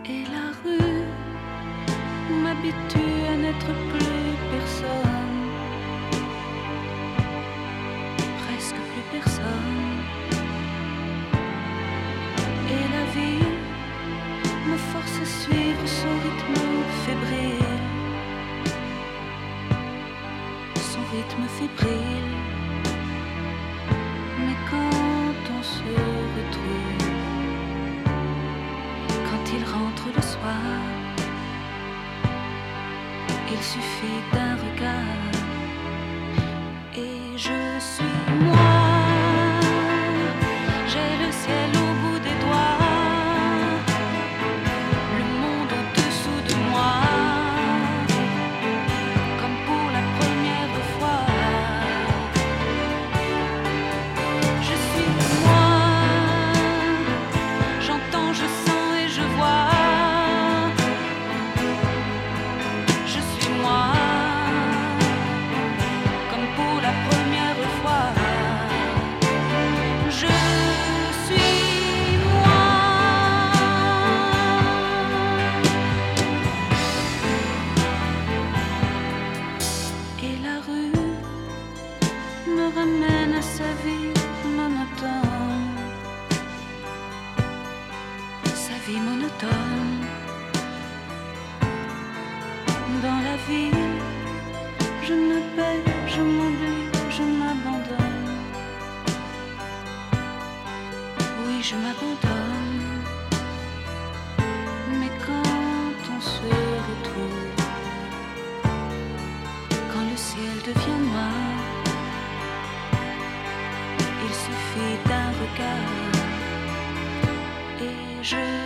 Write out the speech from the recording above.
Et la rue m'habitue à n'être plus personne, presque plus personne. Et la ville me force à suivre son rythme fébrile, son rythme fébrile. Mais quand on se retrouve, quand il rentre le soir, il suffit d'un regard et je suis moi. J'ai le ciel au bout des doigts, le monde au-dessous de moi, comme pour la première fois. Je suis moi, j'entends, je sens et je vois. Je suis moi, comme pour la première fois. Je suis moi. Et la rue me ramène à sa vie monotone, sa vie monotone. Dans la ville, je me perds, je m'oublie, je m'abandonne. Oui, je m'abandonne. Mais quand on se retrouve, quand le ciel devient noir, il suffit d'un regard et je